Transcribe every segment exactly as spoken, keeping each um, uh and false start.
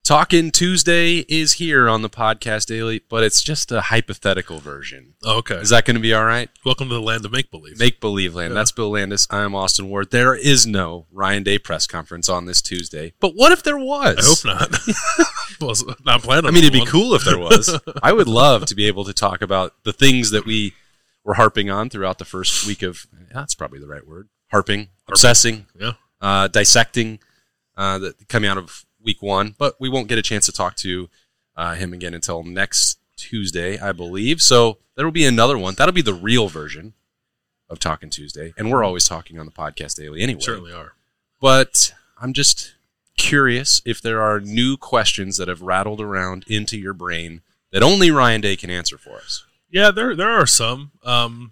Talking Tuesday is here on the Podcast Daily, but it's just a hypothetical version. Oh, okay. Is that going to be all right? Welcome to the land of make-believe. Make-believe land. Yeah. That's Bill Landis. I am Austin Ward. There is no Ryan Day press conference on this Tuesday. But what if there was? I hope not. Well, not planning on I mean, it'd one. be cool if there was. I would love to be able to talk about the things that we were harping on throughout the first week of, that's probably the right word, harping, harping. obsessing, yeah. uh, dissecting, uh, that coming out of week one, but we won't get a chance to talk to uh, him again until next Tuesday, I believe. So there will be another one. That'll be the real version of Talking Tuesday, and we're always talking on the Podcast Daily anyway. Certainly are. But I'm just curious if there are new questions that have rattled around into your brain that only Ryan Day can answer for us. Yeah, there there are some. Um,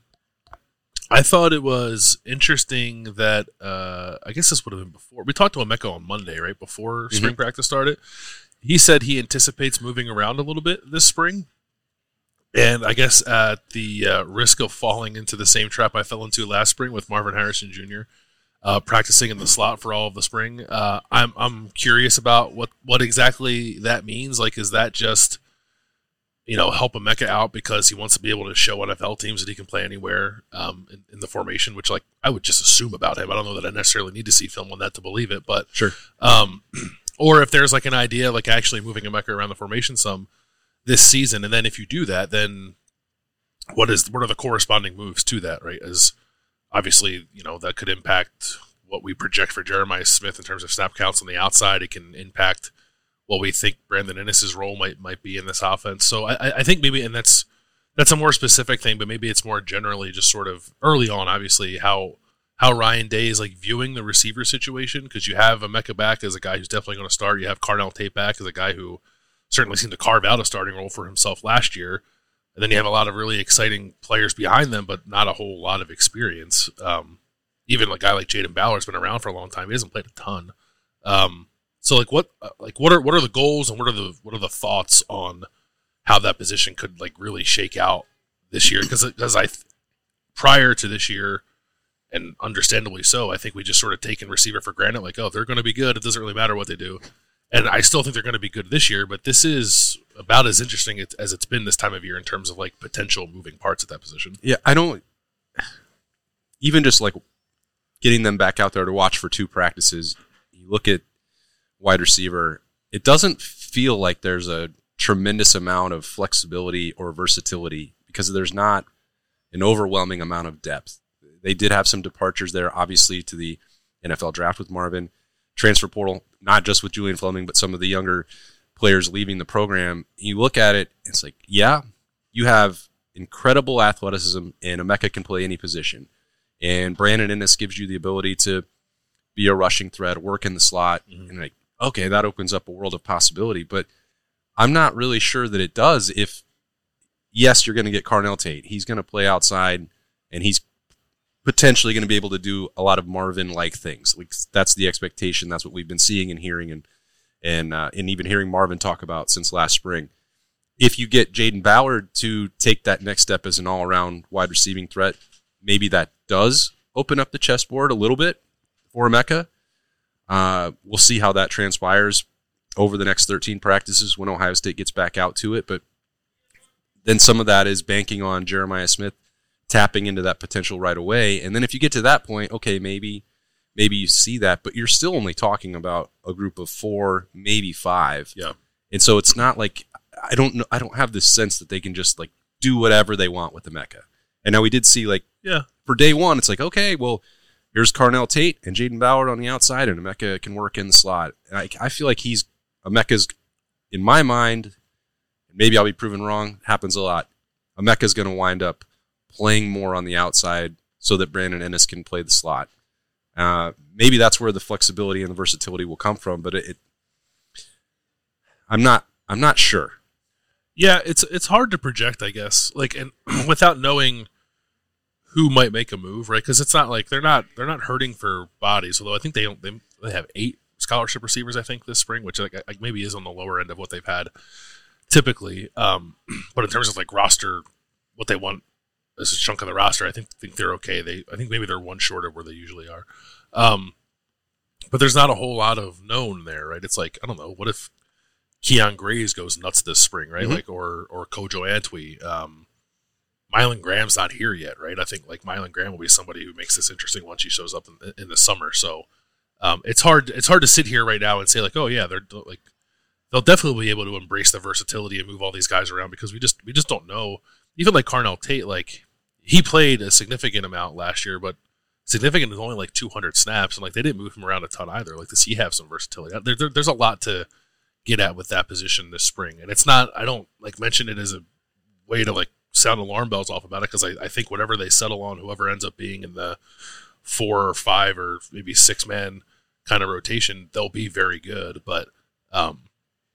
I thought it was interesting that, uh, I guess this would have been before. We talked to Emeka on Monday, right, before mm-hmm. spring practice started. He said he anticipates moving around a little bit this spring. And I guess at the uh, risk of falling into the same trap I fell into last spring with Marvin Harrison Junior, uh, practicing in the slot for all of the spring, uh, I'm I'm curious about what, what exactly that means. Like, is that just, you know, help Emeka out because he wants to be able to show N F L teams that he can play anywhere um, in, in the formation, which, like, I would just assume about him. I don't know that I necessarily need to see film on that to believe it, but sure. Um, or if there's like an idea, like actually moving Emeka around the formation some this season, and then if you do that, then what is what are the corresponding moves to that, right? As obviously, you know, that could impact what we project for Jeremiah Smith in terms of snap counts on the outside. It can impact what we think Brandon Ennis's role might might be in this offense. So I, I think maybe, and that's that's a more specific thing, but maybe it's more generally just sort of early on, obviously, how how Ryan Day is like viewing the receiver situation, because you have Emeka back as a guy who's definitely going to start. You have Carnell Tate back as a guy who certainly seemed to carve out a starting role for himself last year. And then you have a lot of really exciting players behind them, but not a whole lot of experience. Um, even a guy like Jaden Ballard's been around for a long time. He hasn't played a ton. Um, So like what like what are what are the goals and what are the what are the thoughts on how that position could like really shake out this year? Because because I prior to this year, and understandably so, I think we just sort of taken receiver for granted. Like, oh, they're going to be good. It doesn't really matter what they do. And I still think they're going to be good this year. But this is about as interesting as it's been this time of year in terms of like potential moving parts at that position. Yeah, I don't even just like getting them back out there to watch for two practices. You look at wide receiver, it doesn't feel like there's a tremendous amount of flexibility or versatility because there's not an overwhelming amount of depth. They did have some departures there, obviously, to the N F L draft with Marvin, transfer portal, not just with Julian Fleming, but some of the younger players leaving the program. You look at it, it's like, yeah, you have incredible athleticism, and Emeka can play any position. And Brandon Ennis gives you the ability to be a rushing threat, work in the slot, mm-hmm. and like, okay, that opens up a world of possibility, but I'm not really sure that it does if, yes, you're going to get Carnell Tate. He's going to play outside, and he's potentially going to be able to do a lot of Marvin-like things. Like, that's the expectation. That's what we've been seeing and hearing and and uh, and even hearing Marvin talk about since last spring. If you get Jaden Ballard to take that next step as an all-around wide receiving threat, maybe that does open up the chessboard a little bit for Emeka. Uh, we'll see how that transpires over the next thirteen practices when Ohio State gets back out to it. But then some of that is banking on Jeremiah Smith tapping into that potential right away. And then if you get to that point, okay, maybe maybe you see that, but you're still only talking about a group of four, maybe five. Yeah. And so it's not like I don't know. I don't have this sense that they can just like do whatever they want with Emeka. And now we did see like yeah for day one, it's like, okay, well, here's Carnell Tate and Jaden Ballard on the outside, and Emeka can work in the slot. And I, I feel like he's Emeka's, in my mind, maybe I'll be proven wrong, happens a lot. Emeka's going to wind up playing more on the outside so that Brandon Ennis can play the slot. Uh, maybe that's where the flexibility and the versatility will come from, but it, it I'm not I'm not sure. Yeah, it's it's hard to project, I guess. Like, and without knowing who might make a move, right? Because it's not like they're not they're not hurting for bodies. Although I think they don't, they, they have eight scholarship receivers, I think, this spring, which like, like maybe is on the lower end of what they've had typically. Um, but in terms of like roster, what they want as a chunk of the roster, I think think they're okay. They I think maybe they're one short of where they usually are. Um, but there's not a whole lot of known there, right? It's like, I don't know, what if Keon Graves goes nuts this spring, right? Mm-hmm. Like or or Kojo Antwi. Um, Mylan Graham's not here yet, right? I think like Mylan Graham will be somebody who makes this interesting once he shows up in, in the summer. So um, it's hard. It's hard to sit here right now and say like, oh yeah, they're like they'll definitely be able to embrace the versatility and move all these guys around because we just we just don't know. Even like Carnell Tate, like he played a significant amount last year, but significant is only like two hundred snaps, and like they didn't move him around a ton either. Like, does he have some versatility? There, there, there's a lot to get at with that position this spring, and it's not. I don't like mention it as a way to like sound alarm bells off about it because I, I think whatever they settle on, whoever ends up being in the four or five or maybe six man kind of rotation, they'll be very good. But um,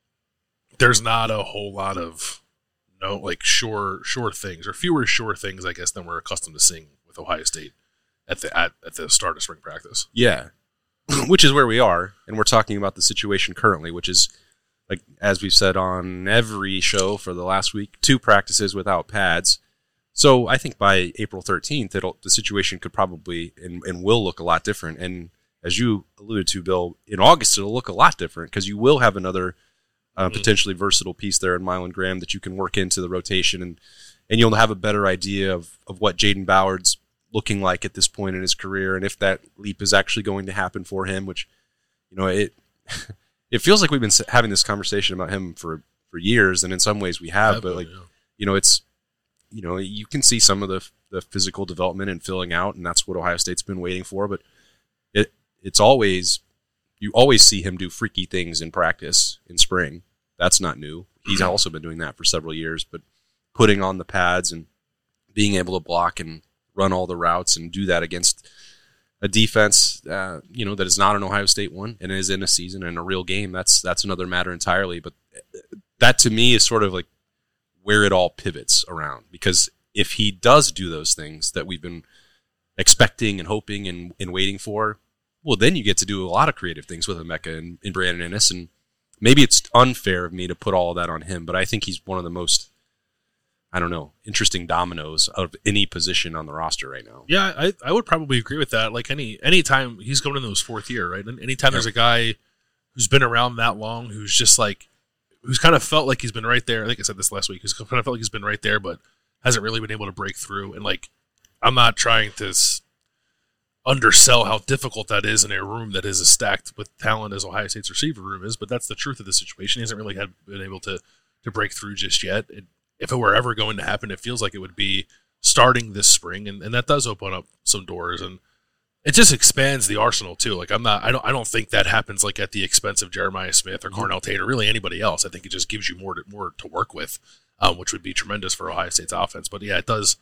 there's not a whole lot of no like sure sure things or fewer sure things, I guess, than we're accustomed to seeing with Ohio State at the at, at the start of spring practice. Yeah, which is where we are, and we're talking about the situation currently, which is, like as we've said on every show for the last week, two practices without pads. So I think by April thirteenth, it'll the situation could probably and, and will look a lot different. And as you alluded to, Bill, in August it'll look a lot different because you will have another uh, mm-hmm. potentially versatile piece there in Mylan Graham that you can work into the rotation, and and you'll have a better idea of, of what Jaden Ballard's looking like at this point in his career, and if that leap is actually going to happen for him. Which, you know, it it feels like we've been having this conversation about him for, for years, and in some ways we have. But like, yeah. you know, it's you know you can see some of the the physical development and filling out, and that's what Ohio State's been waiting for. But it it's always you always see him do freaky things in practice in spring. That's not new. He's mm-hmm. also been doing that for several years. But putting on the pads and being able to block and run all the routes and do that against a defense, uh, you know, that is not an Ohio State one and is in a season and a real game. That's that's another matter entirely. But that to me is sort of like where it all pivots around. Because if he does do those things that we've been expecting and hoping and, and waiting for, well, then you get to do a lot of creative things with Emeka and, and Brandon Inniss. And maybe it's unfair of me to put all of that on him, but I think he's one of the most, I don't know, interesting dominoes of any position on the roster right now. Yeah, I, I would probably agree with that. Like any any time he's going into his fourth year, right? And anytime yeah. there's a guy who's been around that long, who's just like, who's kind of felt like he's been right there. I think I said this last week. Who's kind of felt like he's been right there, but hasn't really been able to break through. And like, I'm not trying to s- undersell how difficult that is in a room that is as stacked with talent as Ohio State's receiver room is, but that's the truth of the situation. He hasn't really had, been able to to break through just yet. It, if it were ever going to happen, it feels like it would be starting this spring, and, and that does open up some doors, and it just expands the arsenal too. Like I'm not, I don't, I don't think that happens like at the expense of Jeremiah Smith or Carnell Tate or really anybody else. I think it just gives you more to, more to work with, um, which would be tremendous for Ohio State's offense. But yeah, it does.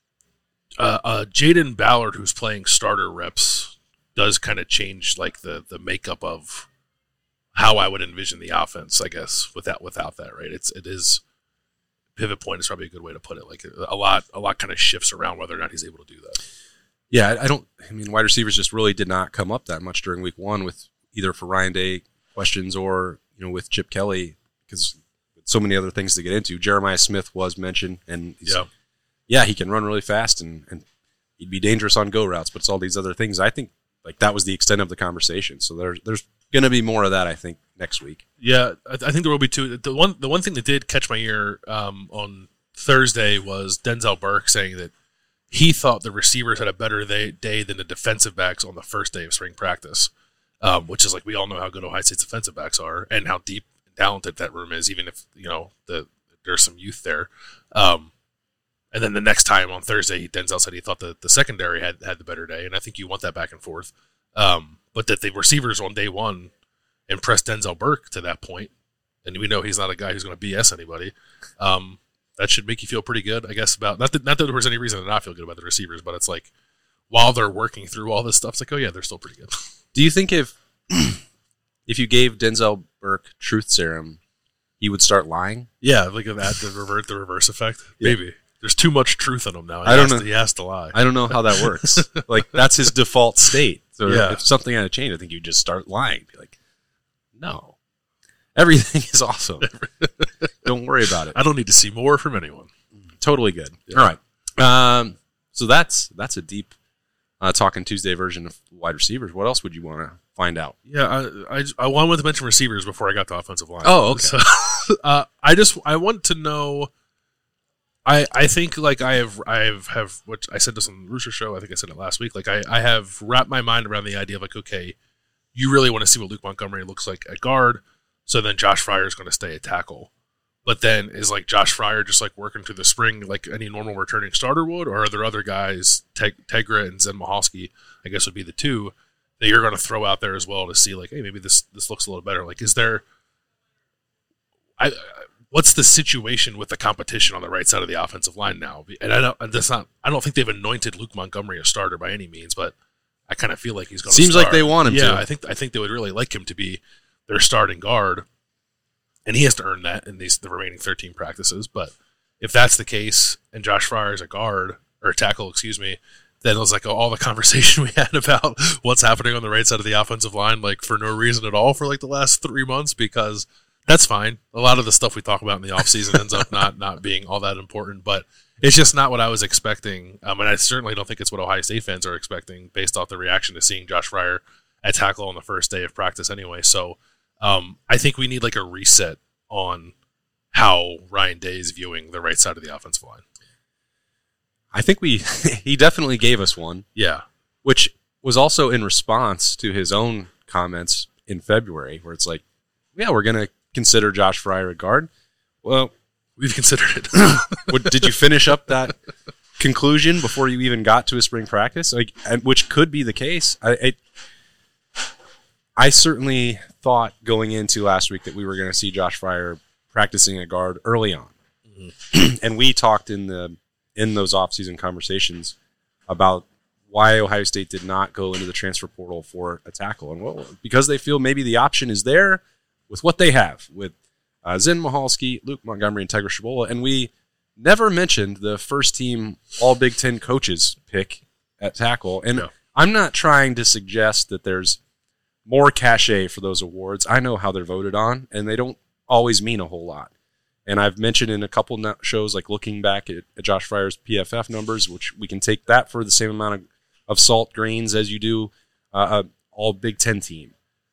Uh, uh, Jaden Ballard, who's playing starter reps, does kind of change like the the makeup of how I would envision the offense. I guess without without that, right? It's it is. Pivot point is probably a good way to put it. Like a lot, a lot kind of shifts around whether or not he's able to do that. Yeah, I don't. I mean, wide receivers just really did not come up that much during week one, with either for Ryan Day questions or you know with Chip Kelly, because so many other things to get into. Jeremiah Smith was mentioned, and he's, yeah, yeah, he can run really fast and and he'd be dangerous on go routes, but it's all these other things. I think like that was the extent of the conversation. So there's there's going to be more of that, I think, next week. Yeah, I, I think there will be two. The one the one thing that did catch my ear um, on Thursday was Denzel Burke saying that he thought the receivers had a better day, day than the defensive backs on the first day of spring practice, um, which is like we all know how good Ohio State's defensive backs are and how deep and talented that room is, even if you know the there's some youth there. Um, and then the next time on Thursday, Denzel said he thought that the secondary had, had the better day, and I think you want that back and forth. Um, but that the receivers on day one impressed Denzel Burke to that point, and we know he's not a guy who's going to B S anybody. Um, that should make you feel pretty good, I guess, about not that not that there was any reason to not feel good about the receivers, but it's like while they're working through all this stuff, it's like, oh yeah, they're still pretty good. Do you think if if you gave Denzel Burke truth serum, he would start lying? Yeah, like that the revert the reverse effect. Yeah. Maybe there's too much truth in him now. He I don't know. To, he has to lie. I don't know how that works. Like that's his default state. So yeah. if something had to change, I think you just start lying. Be like, no, everything is awesome. Don't worry about it. I don't need to see more from anyone. Totally good. Yeah. All right. Um, so that's that's a deep uh, Talking Tuesday version of wide receivers. What else would you want to find out. Yeah, I, I, I wanted to mention receivers before I got to offensive line. Oh, okay. So, uh, I just I want to know. I I think like I have I have, have what I said this on the Rooster Show. I think I said it last week. Like I, I have wrapped my mind around the idea of like, okay, you really want to see what Luke Montgomery looks like at guard, so then Josh Fryer is going to stay at tackle. But then is like Josh Fryer just like working through the spring like any normal returning starter would, or are there other guys, Teg- Tegra and Zen Mahalski, I guess would be the two that you're going to throw out there as well to see like, hey, maybe this this looks a little better. Like, is there? I. What's the situation with the competition on the right side of the offensive line now? And I don't, and that's not. I don't think they've anointed Luke Montgomery a starter by any means, but I kind of feel like he's going. Seems start. like they want him yeah, to. I think I think they would really like him to be their starting guard, and he has to earn that in these the remaining thirteen practices. But if that's the case, and Josh Fryer is a guard or a tackle, excuse me, then it was like all the conversation we had about what's happening on the right side of the offensive line, like for no reason at all for like the last three months because. That's fine. A lot of the stuff we talk about in the offseason ends up not, not being all that important, but it's just not what I was expecting. Um, and I certainly don't think it's what Ohio State fans are expecting based off the reaction to seeing Josh Fryer at tackle on the first day of practice anyway. So um, I think we need like a reset on how Ryan Day is viewing the right side of the offensive line. I think we he definitely gave us one. Yeah. Which was also in response to his own comments in February where it's like, yeah, we're going to consider Josh Fryer a guard. Well, we've considered it. what, did you finish up that conclusion before you even got to a spring practice? Like, which could be the case. I, I, I certainly thought going into last week that we were going to see Josh Fryer practicing at guard early on, mm-hmm. and we talked in the in those offseason conversations about why Ohio State did not go into the transfer portal for a tackle, and well, because they feel maybe the option is there. With what they have, with uh, Zen Mahalski, Luke Montgomery, and Tegra Shabola. And we never mentioned the first-team All-Big Ten coaches pick at tackle. And no. I'm not trying to suggest that there's more cachet for those awards. I know how they're voted on, and they don't always mean a whole lot. And I've mentioned in a couple shows, like looking back at, at Josh Fryer's P F F numbers, which we can take that for the same amount of, of salt grains as you do uh, a All-Big Ten team.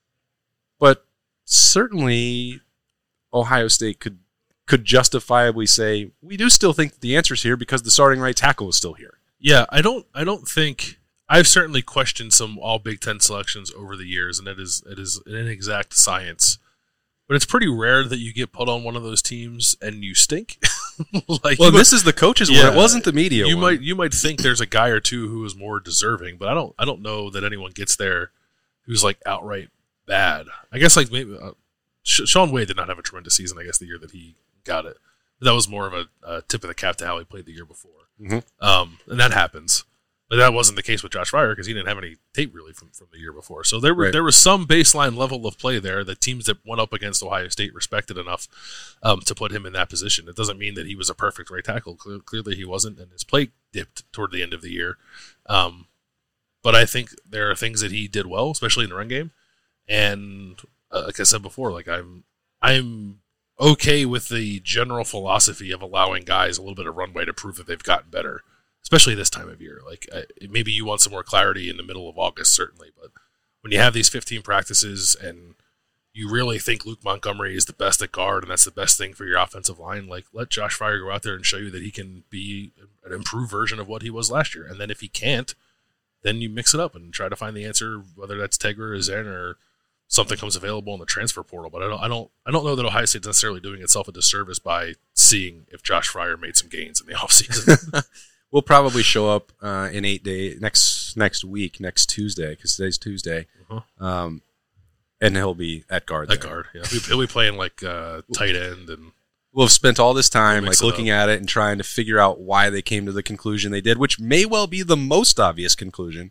But certainly, Ohio State could could justifiably say we do still think that the answer's here because the starting right tackle is still here. Yeah, I don't. I don't think I've certainly questioned some All Big Ten selections over the years, and it is it is an inexact science. But it's pretty rare that you get put on one of those teams and you stink. like, well, this might, is the coaches' yeah, one. It wasn't the media. You one. might you might think there's a guy or two who is more deserving, but I don't. I don't know that anyone gets there who's like outright bad. I guess like maybe uh, Shaun Wade did not have a tremendous season. I guess the year that he got it, but that was more of a, a tip of the cap to how he played the year before. Mm-hmm. Um, and that happens, but that wasn't the case with Josh Fryer because he didn't have any tape really from, from the year before. So there were right. there was some baseline level of play there that teams that went up against Ohio State respected enough um, to put him in that position. It doesn't mean that he was a perfect right tackle. Cle- clearly, he wasn't, and his play dipped toward the end of the year. Um, but I think there are things that he did well, especially in the run game. And uh, like I said before, like I'm, I'm okay with the general philosophy of allowing guys a little bit of runway to prove that they've gotten better, especially this time of year. Like uh, maybe you want some more clarity in the middle of August, certainly, but when you have these fifteen practices and you really think Luke Montgomery is the best at guard and that's the best thing for your offensive line, like let Josh Fryer go out there and show you that he can be an improved version of what he was last year. And then if he can't, then you mix it up and try to find the answer, whether that's Tegra or Zen or something comes available in the transfer portal. But I don't, I don't, I don't know that Ohio State's necessarily doing itself a disservice by seeing if Josh Fryer made some gains in the offseason. We'll probably show up uh, in eight days next next week, next Tuesday, because today's Tuesday, uh-huh. um, and he'll be at guard. At there. guard, yeah. He'll be playing like uh, tight end, and we'll have spent all this time like looking up. at it and trying to figure out why they came to the conclusion they did, which may well be the most obvious conclusion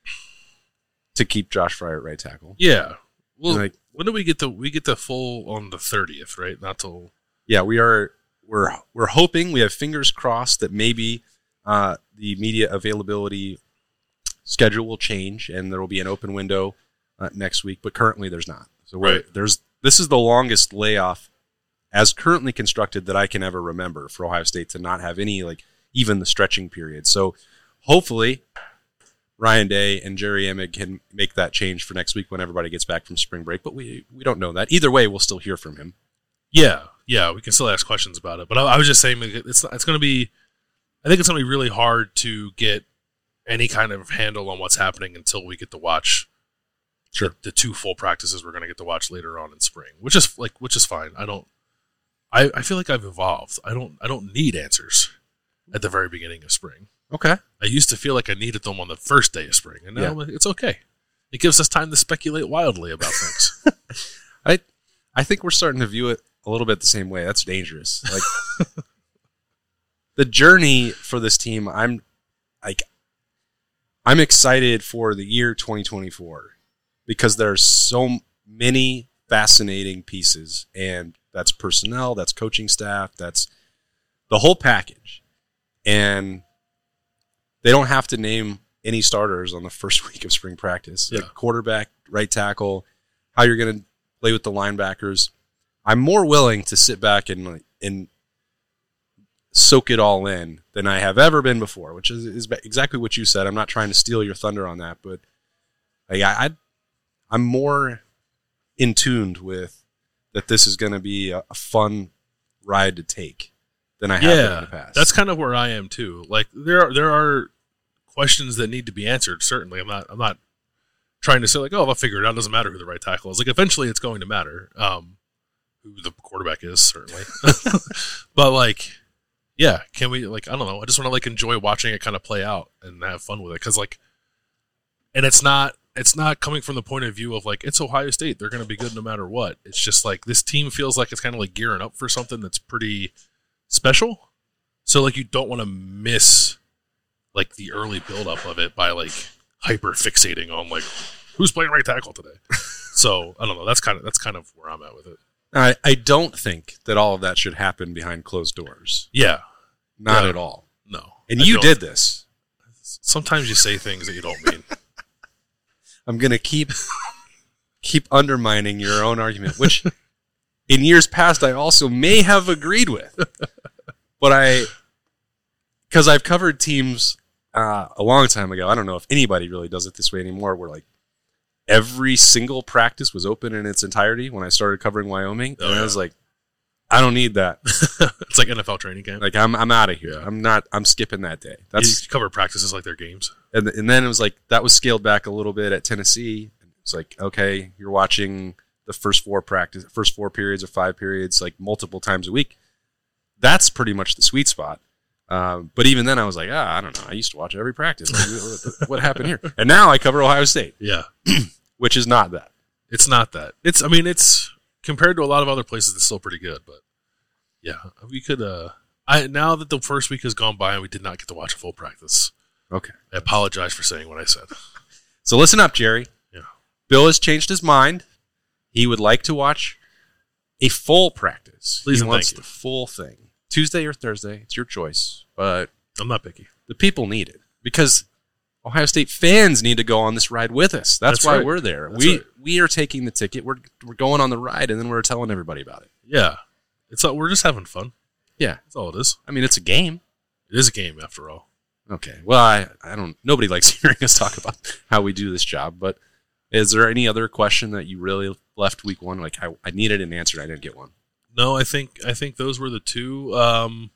to keep Josh Fryer at right tackle. Yeah. Well, like, when do we get the we get the full on the thirtieth, right? Not till yeah, we are. We're we're hoping we have fingers crossed that maybe uh, the media availability schedule will change and there will be an open window uh, next week. But currently, there's not. So we're, right. there's this is the longest layoff as currently constructed that I can ever remember for Ohio State to not have any like even the stretching period. So hopefully, Ryan Day and Jerry Amick can make that change for next week when everybody gets back from spring break, but we we don't know that. Either way, we'll still hear from him. Yeah, yeah, we can still ask questions about it. But I, I was just saying it's it's going to be, I think it's going to be really hard to get any kind of handle on what's happening until we get to watch sure. the, the two full practices we're going to get to watch later on in spring, which is like which is fine. I don't, I, I feel like I've evolved. I don't I don't need answers at the very beginning of spring. Okay. I used to feel like I needed them on the first day of spring, and now Yeah. it's okay. It gives us time to speculate wildly about things. I I think we're starting to view it a little bit the same way. That's dangerous. Like the journey for this team, I'm like I'm excited for the year twenty twenty-four because there's so many fascinating pieces, and that's personnel, that's coaching staff, that's the whole package. And they don't have to name any starters on the first week of spring practice. Yeah. Like quarterback, right tackle, how you're going to play with the linebackers. I'm more willing to sit back and and soak it all in than I have ever been before, which is, is exactly what you said. I'm not trying to steal your thunder on that, but like, I, I, I'm more in tuned with that this is going to be a, a fun ride to take than I have been in the past. That's kind of where I am too. Like there are there are questions that need to be answered. Certainly, I'm not I'm not trying to say like, oh, I'll figure it out. It doesn't matter who the right tackle is. Like eventually, it's going to matter um, who the quarterback is. Certainly, but like, yeah, can we like I don't know. I just want to like enjoy watching it kind of play out and have fun with it because like, and it's not it's not coming from the point of view of like it's Ohio State. They're going to be good no matter what. It's just like this team feels like it's kind of like gearing up for something that's pretty special, so like you don't want to miss like the early buildup of it by like hyper fixating on like who's playing right tackle today. So I don't know. That's kind of that's kind of where I'm at with it. I, I don't think that all of that should happen behind closed doors. Yeah, Not Yeah. at all. no. And I you don't. did this. Sometimes you say things that you don't mean. I'm going to keep keep undermining your own argument, which in years past I also may have agreed with. But I, because I've covered teams uh, a long time ago, I don't know if anybody really does it this way anymore, where like every single practice was open in its entirety when I started covering Wyoming. Oh, and yeah. I was like, I don't need that. It's like N F L training camp. Like I'm I'm out of here. Yeah. I'm not, I'm skipping that day. That's You cover practices like their games. And and then it was like that was scaled back a little bit at Tennessee. It's like, okay, you're watching the first four practice, first four periods or five periods, like multiple times a week. That's pretty much the sweet spot. Um, but even then, I was like, ah, I don't know. I used to watch every practice. Like, what, what happened here? And now I cover Ohio State, Yeah, which is not that. it's not that. It's I mean it's compared to a lot of other places, it's still pretty good. But yeah, we could. Uh, I now that the first week has gone by and we did not get to watch a full practice. Okay. I apologize for saying what I said. So listen up, Jerry. Yeah. Bill has changed his mind. He would like to watch a full practice. Please he and wants thank you. the full thing. Tuesday or Thursday, it's your choice. But I'm not picky. the people need it because Ohio State fans need to go on this ride with us. That's, That's why right. we're there. That's we right. we are taking the ticket. We're we're going on the ride, and then we're telling everybody about it. Yeah, it's uh, we're just having fun. Yeah, That's all it is. I mean it's a game. It is a game after all. Okay. Well, I I don't. Nobody likes hearing us talk about how we do this job. But is there any other question that you really left week one? Like I, I needed an answer, and I didn't get one. No, I think I think those were the two. Um,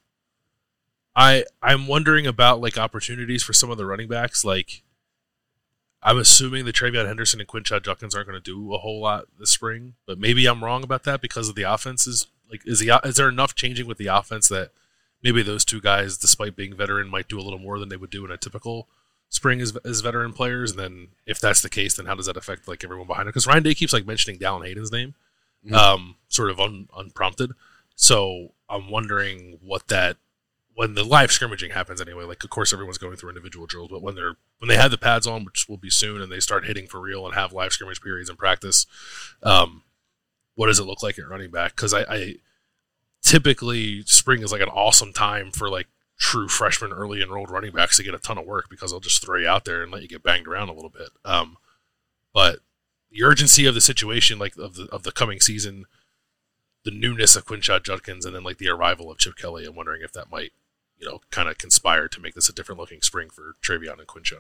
I I'm wondering about like opportunities for some of the running backs. Like, I'm assuming that Travion Henderson and Quinshad Judkins aren't going to do a whole lot this spring, but maybe I'm wrong about that because of the offenses. Like, is the is there enough changing with the offense that maybe those two guys, despite being veteran, might do a little more than they would do in a typical spring as, as veteran players? And then if that's the case, then how does that affect like everyone behind it? Because Ryan Day keeps like mentioning Dallin Hayden's name, Mhm. um, sort of un, unprompted. So I'm wondering what that when the live scrimmaging happens anyway. Like, of course, everyone's going through individual drills, but when they're when they have the pads on, which will be soon, and they start hitting for real and have live scrimmage periods in practice, um, what does it look like at running back? Because I, I typically spring is like an awesome time for like true freshman early enrolled running backs to get a ton of work because they'll just throw you out there and let you get banged around a little bit. Um, but the urgency of the situation, like of the of the coming season, the newness of Quinshad Judkins, and then like the arrival of Chip Kelly, I'm wondering if that might, you know, kind of conspire to make this a different looking spring for Travion and Quinshad.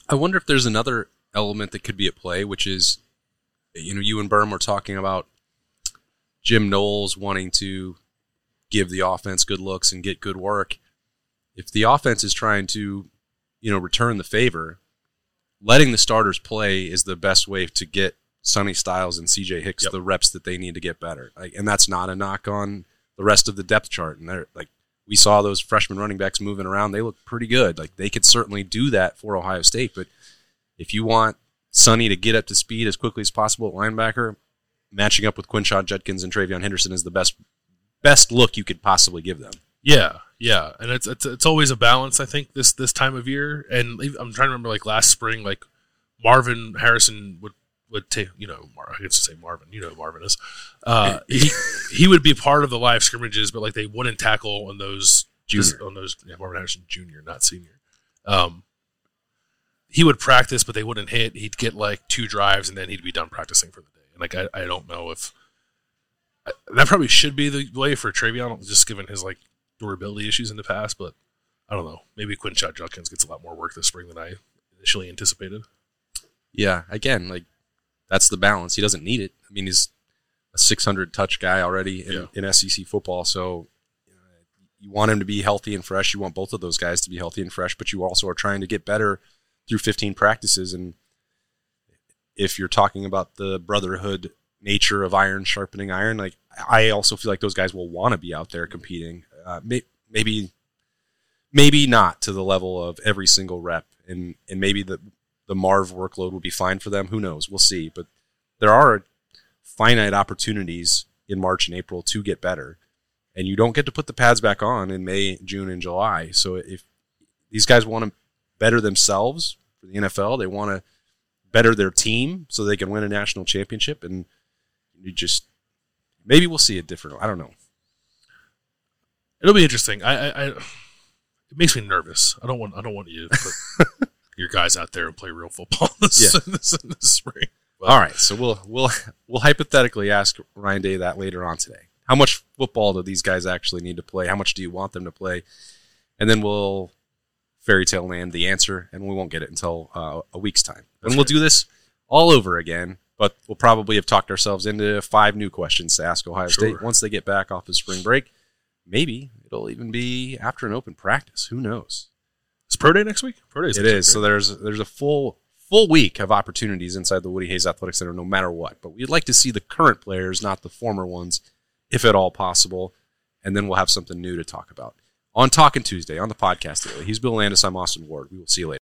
I wonder if there's another element that could be at play, which is, you know, you and Berm were talking about Jim Knowles wanting to give the offense good looks and get good work. If the offense is trying to, you know, return the favor, letting the starters play is the best way to get Sonny Styles and C J Hicks yep. the reps that they need to get better. Like, and that's not a knock on the rest of the depth chart. And they're like, we saw those freshman running backs moving around. They look pretty good. Like, they could certainly do that for Ohio State. But if you want Sonny to get up to speed as quickly as possible at linebacker, matching up with Quinshon Judkins and Travion Henderson is the best best look you could possibly give them. Yeah, yeah, and it's it's it's always a balance. I think this this time of year, and I'm trying to remember like last spring, like Marvin Harrison would would take, you know, Mar- I guess to say Marvin, you know who Marvin is. Uh, he he would be part of the live scrimmages, but like they wouldn't tackle on those junior on those yeah, Marvin Harrison Junior, not senior. Um, he would practice, but they wouldn't hit. He'd get like two drives, and then he'd be done practicing for the day. And like I, I don't know if I, that probably should be the way for Travion, just given his like durability issues in the past. But I don't know. Maybe Quinshon Judkins gets a lot more work this spring than I initially anticipated. Yeah, again, like that's the balance. He doesn't need it. I mean, he's a six hundred touch guy already in, yeah. in S E C football, so you know, you want him to be healthy and fresh. You want both of those guys to be healthy and fresh, but you also are trying to get better through fifteen practices. And if you're talking about the brotherhood nature of iron sharpening iron, like I also feel like those guys will want to be out there competing. Uh, may, maybe, maybe not to the level of every single rep, and and maybe the the Marv workload will be fine for them. Who knows? We'll see. But there are finite opportunities in March and April to get better, and you don't get to put the pads back on in May, June, and July. So if these guys want to better themselves for the N F L, they want to better their team so they can win a national championship, and you just maybe we'll see it different. I don't know. It'll be interesting. I, I, I it makes me nervous. I don't want I don't want you to put your guys out there and play real football this, yeah. this, this spring. But, all right, so we'll we'll we'll hypothetically ask Ryan Day that later on today. How much football do these guys actually need to play? How much do you want them to play? And then we'll fairy tale land the answer, and we won't get it until uh, a week's time. And we'll do this all over again, but we'll probably have talked ourselves into five new questions to ask Ohio sure. State once they get back off of spring break. Maybe it'll even be after an open practice. Who knows? Is Pro Day next week? Pro Day is It is. Week, right? So there's there's a full full week of opportunities inside the Woody Hayes Athletic Center, no matter what. But we'd like to see the current players, not the former ones, if at all possible. And then we'll have something new to talk about on Talkin' Tuesday on the podcast daily. He's Bill Landis. I'm Austin Ward. We will see you later.